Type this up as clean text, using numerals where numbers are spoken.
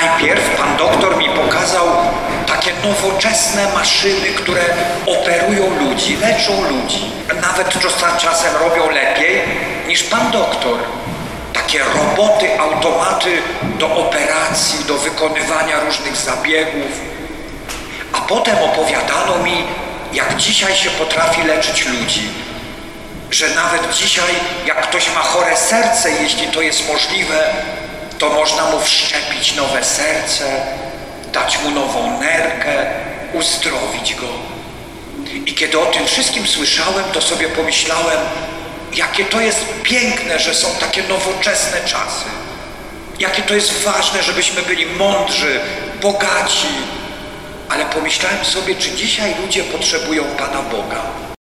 Najpierw pan doktor mi pokazał takie nowoczesne maszyny, które operują ludzi, leczą ludzi. Nawet czasem robią lepiej niż pan doktor. Takie roboty, automaty do operacji, do wykonywania różnych zabiegów. A potem opowiadano mi, jak dzisiaj się potrafi leczyć ludzi. Że nawet dzisiaj, jak ktoś ma chore serce, jeśli to jest możliwe, to można mu wszczepić nowe serce, dać mu nową nerkę, uzdrowić go. I kiedy o tym wszystkim słyszałem, to sobie pomyślałem, jakie to jest piękne, że są takie nowoczesne czasy. Jakie to jest ważne, żebyśmy byli mądrzy, bogaci. Ale pomyślałem sobie, czy dzisiaj ludzie potrzebują Pana Boga.